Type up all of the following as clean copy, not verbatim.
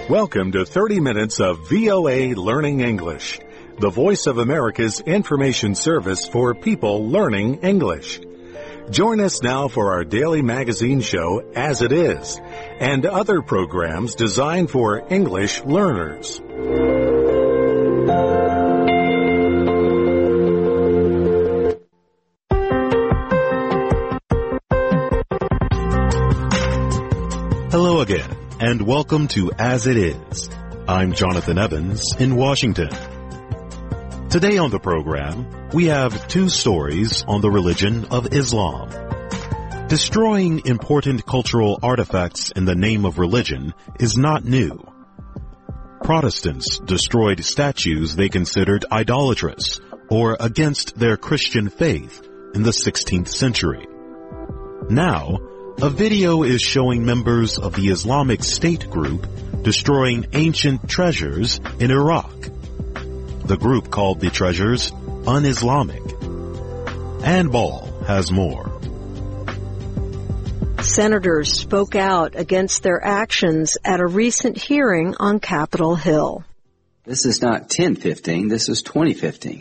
Welcome to 30 minutes of VOA Learning English, the Voice of America's information service for people learning English. Join us now for our daily magazine show, As It Is, and other programs designed for English learners. Hello again, and welcome to As It Is. I'm Jonathan Evans in Washington. Today on the program, we have two stories on the religion of Islam. Destroying important cultural artifacts in the name of religion is not new. Protestants destroyed statues they considered idolatrous or against their Christian faith in the 16th century. Now, a video is showing members of the Islamic State group destroying ancient treasures in Iraq. The group called the treasures un-Islamic. Ann Ball has more. Senators spoke out against their actions at a recent hearing on Capitol Hill. This is not 1015, this is 2015.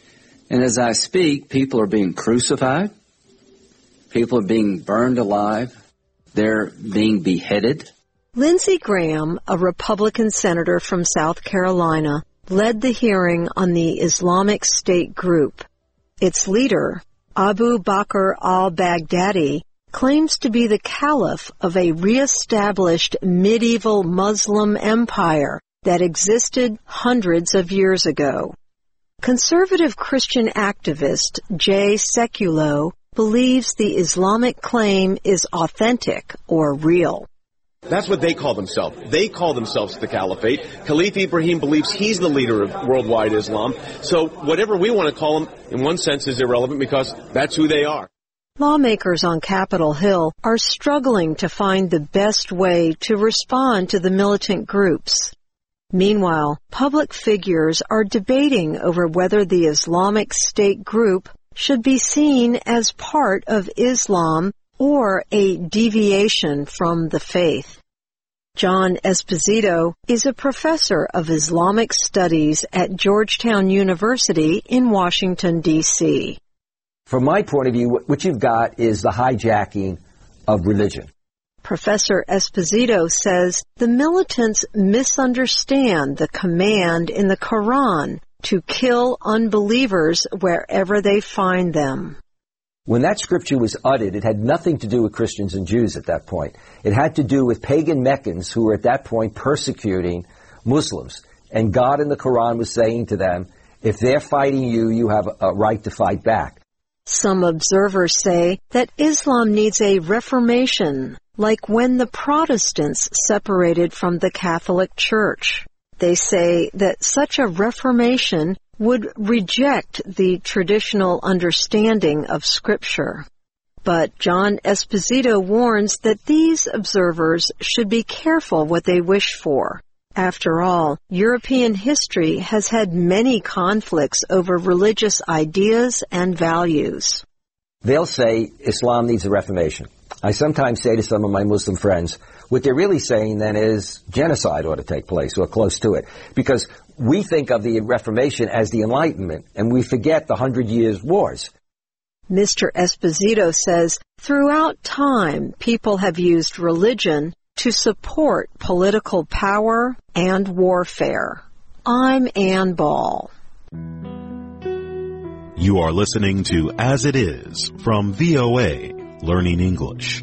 And as I speak, people are being crucified. People are being burned alive. They're being beheaded. Lindsey Graham, a Republican senator from South Carolina, led the hearing on the Islamic State group. Its leader, Abu Bakr al-Baghdadi, claims to be the caliph of a re-established medieval Muslim empire that existed hundreds of years ago. Conservative Christian activist Jay Sekulow believes the Islamic claim is authentic or real. That's what they call themselves. They call themselves the Caliphate. Caliph Ibrahim believes he's the leader of worldwide Islam. So whatever we want to call them, in one sense, is irrelevant because that's who they are. Lawmakers on Capitol Hill are struggling to find the best way to respond to the militant groups. Meanwhile, public figures are debating over whether the Islamic State group should be seen as part of Islam or a deviation from the faith. John Esposito is a professor of Islamic studies at Georgetown University in Washington, D.C. From my point of view, what you've got is the hijacking of religion. Professor Esposito says the militants misunderstand the command in the Quran to kill unbelievers wherever they find them. When that scripture was uttered, it had nothing to do with Christians and Jews at that point. It had to do with pagan Meccans who were at that point persecuting Muslims. And God in the Quran was saying to them, if they're fighting you, you have a right to fight back. Some observers say that Islam needs a reformation, like when the Protestants separated from the Catholic Church. They say that such a reformation would reject the traditional understanding of Scripture. But John Esposito warns that these observers should be careful what they wish for. After all, European history has had many conflicts over religious ideas and values. They'll say Islam needs a reformation. I sometimes say to some of my Muslim friends, what they're really saying then is genocide ought to take place, or close to it. Because we think of the Reformation as the Enlightenment, and we forget the 100 Years' Wars. Mr. Esposito says throughout time, people have used religion to support political power and warfare. I'm Ann Ball. You are listening to As It Is from VOA Learning English.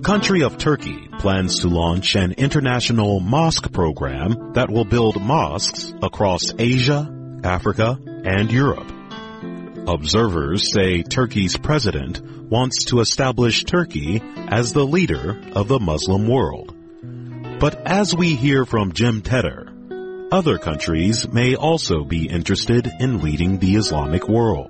country of Turkey plans to launch an international mosque program that will build mosques across Asia, Africa, and Europe. Observers say Turkey's president wants to establish Turkey as the leader of the Muslim world. But as we hear from Jim Tedder, other countries may also be interested in leading the Islamic world.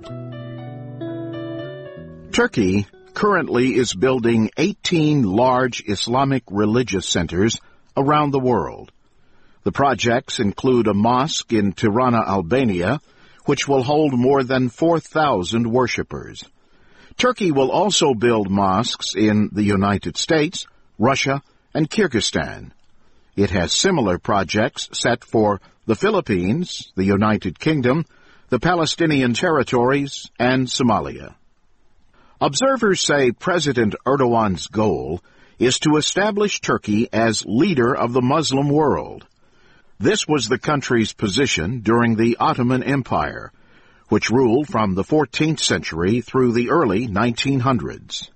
Turkey currently is building 18 large Islamic religious centers around the world. The projects include a mosque in Tirana, Albania, which will hold more than 4,000 worshippers. Turkey will also build mosques in the United States, Russia, and Kyrgyzstan. It has similar projects set for the Philippines, the United Kingdom, the Palestinian territories, and Somalia. Observers say President Erdogan's goal is to establish Turkey as leader of the Muslim world. This was the country's position during the Ottoman Empire, which ruled from the 14th century through the early 1900s.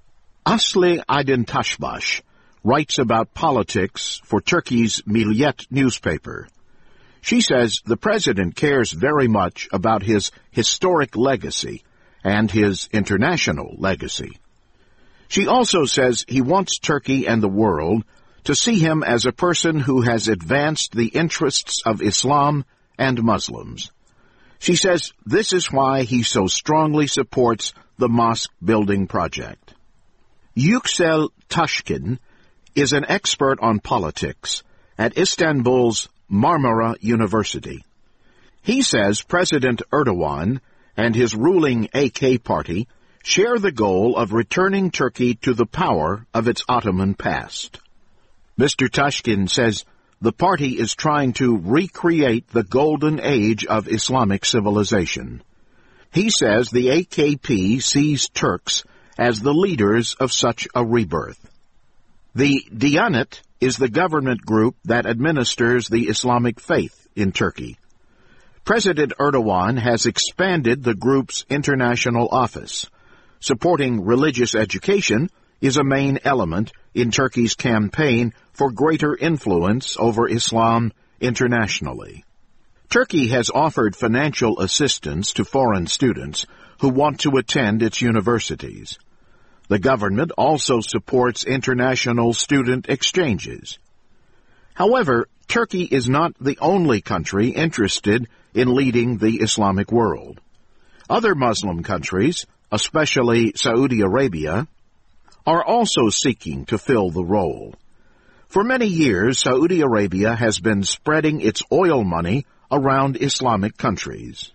Asli Aydin Taşbaş writes about politics for Turkey's Milliyet newspaper. She says the president cares very much about his historic legacy and his international legacy. She also says he wants Turkey and the world to see him as a person who has advanced the interests of Islam and Muslims. She says this is why he so strongly supports the mosque-building project. Yüksel Taşkın is an expert on politics at Istanbul's Marmara University. He says President Erdogan and his ruling AK party share the goal of returning Turkey to the power of its Ottoman past. Mr. Taşkın says the party is trying to recreate the golden age of Islamic civilization. He says the AKP sees Turks as the leaders of such a rebirth. The Diyanet is the government group that administers the Islamic faith in Turkey. President Erdogan has expanded the group's international office. Supporting religious education is a main element in Turkey's campaign for greater influence over Islam internationally. Turkey has offered financial assistance to foreign students who want to attend its universities. The government also supports international student exchanges. However, Turkey is not the only country interested in leading the Islamic world. Other Muslim countries, especially Saudi Arabia, are also seeking to fill the role. For many years, Saudi Arabia has been spreading its oil money around Islamic countries.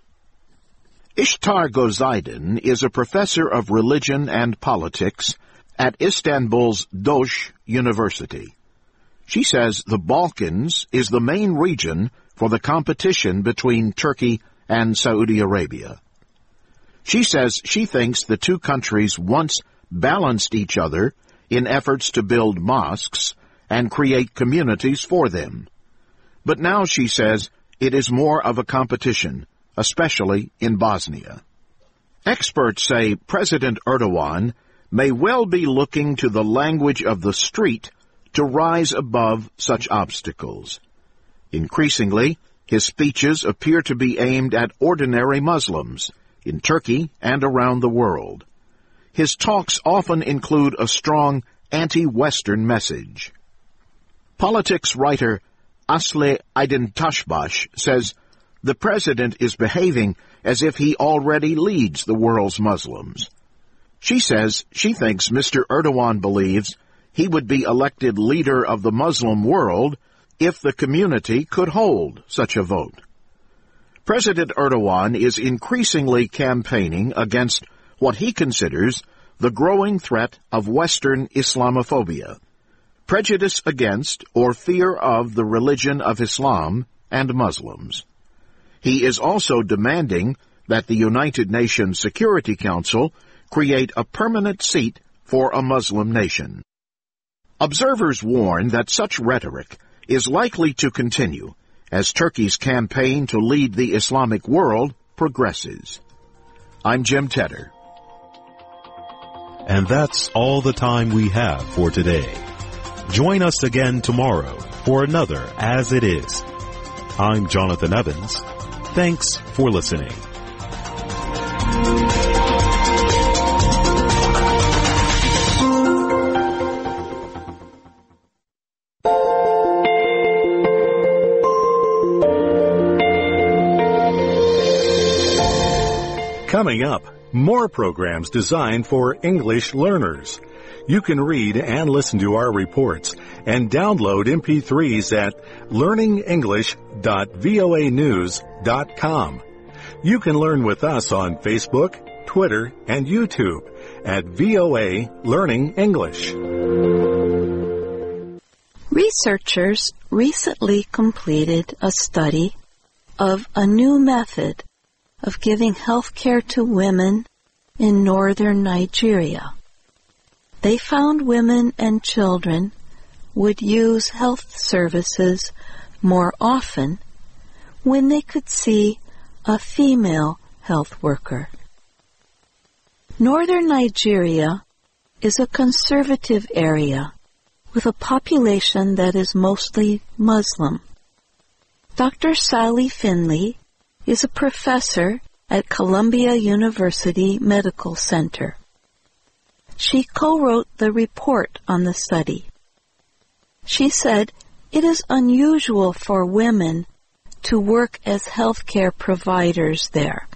Ishtar Gozaydin is a professor of religion and politics at Istanbul's Dosh University. She says the Balkans is the main region for the competition between Turkey and Saudi Arabia. She says she thinks the two countries once balanced each other in efforts to build mosques and create communities for them. But now, she says, it is more of a competition, especially in Bosnia. Experts say President Erdogan may well be looking to the language of the street to rise above such obstacles. Increasingly, his speeches appear to be aimed at ordinary Muslims in Turkey and around the world. His talks often include a strong anti-Western message. Politics writer Asli Aydin Taşbaş says the president is behaving as if he already leads the world's Muslims. She says she thinks Mr. Erdogan believes he would be elected leader of the Muslim world if the community could hold such a vote. President Erdogan is increasingly campaigning against what he considers the growing threat of Western Islamophobia, prejudice against or fear of the religion of Islam and Muslims. He is also demanding that the United Nations Security Council create a permanent seat for a Muslim nation. Observers warn that such rhetoric is likely to continue as Turkey's campaign to lead the Islamic world progresses. I'm Jim Tedder. And that's all the time we have for today. Join us again tomorrow for another As It Is. I'm Jonathan Evans. Thanks for listening. Coming up, more programs designed for English learners. You can read and listen to our reports and download MP3s at learningenglish.voanews.com. You can learn with us on Facebook, Twitter, and YouTube at VOA Learning English. Researchers recently completed a study of a new method of giving health care to women in northern Nigeria. They found women and children would use health services more often when they could see a female health worker. Northern Nigeria is a conservative area with a population that is mostly Muslim. Dr. Sally Finley is a professor at Columbia University Medical Center. She co-wrote the report on the study. She said it is unusual for women to work as healthcare providers there.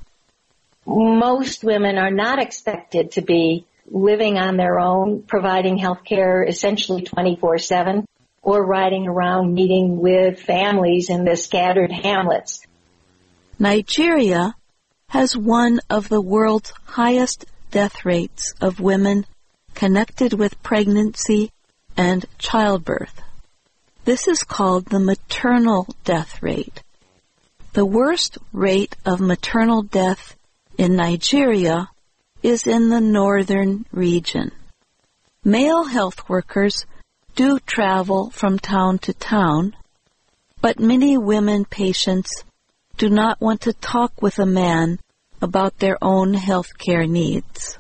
Most women are not expected to be living on their own, providing healthcare essentially 24/7, or riding around meeting with families in the scattered hamlets. Nigeria has one of the world's highest death rates of women connected with pregnancy and childbirth. This is called the maternal death rate. The worst rate of maternal death in Nigeria is in the northern region. Male health workers do travel from town to town, but many women patients do not want to talk with a man about their own health care needs.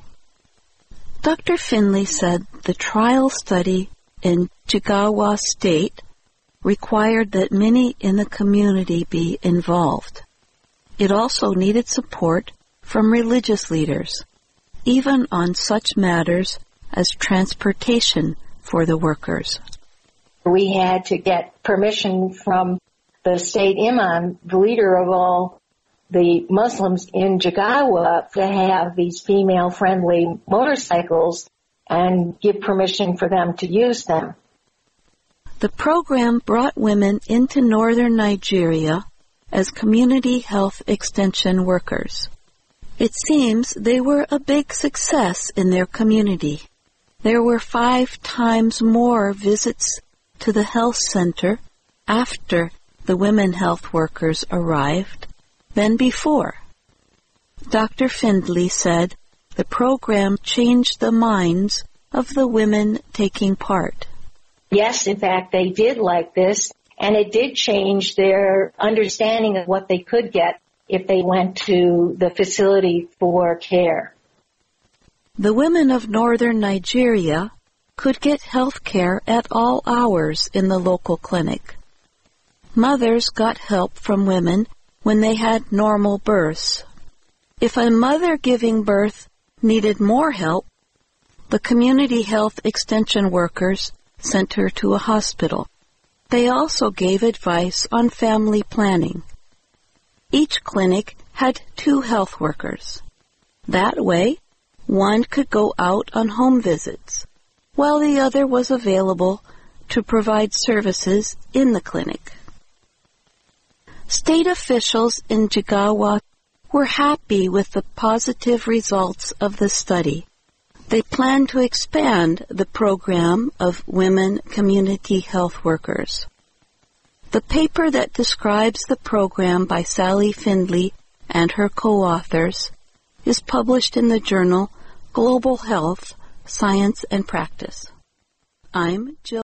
Dr. Finley said the trial study in Jigawa State required that many in the community be involved. It also needed support from religious leaders, even on such matters as transportation for the workers. We had to get permission from the state imam, the leader of all the Muslims in Jigawa, to have these female-friendly motorcycles and give permission for them to use them. The program brought women into northern Nigeria as community health extension workers. It seems they were a big success in their community. There were 5 times more visits to the health center after the women health workers arrived than before. Dr. Findley said the program changed the minds of the women taking part. Yes, in fact, they did like this, and it did change their understanding of what they could get if they went to the facility for care. The women of northern Nigeria could get health care at all hours in the local clinic. Mothers got help from women when they had normal births. If a mother giving birth needed more help, the community health extension workers sent her to a hospital. They also gave advice on family planning. Each clinic had 2 health workers. That way, one could go out on home visits, while the other was available to provide services in the clinic. State officials in Jigawa were happy with the positive results of the study. They plan to expand the program of women community health workers. The paper that describes the program by Sally Findley and her co-authors is published in the journal Global Health, Science and Practice. I'm Jill.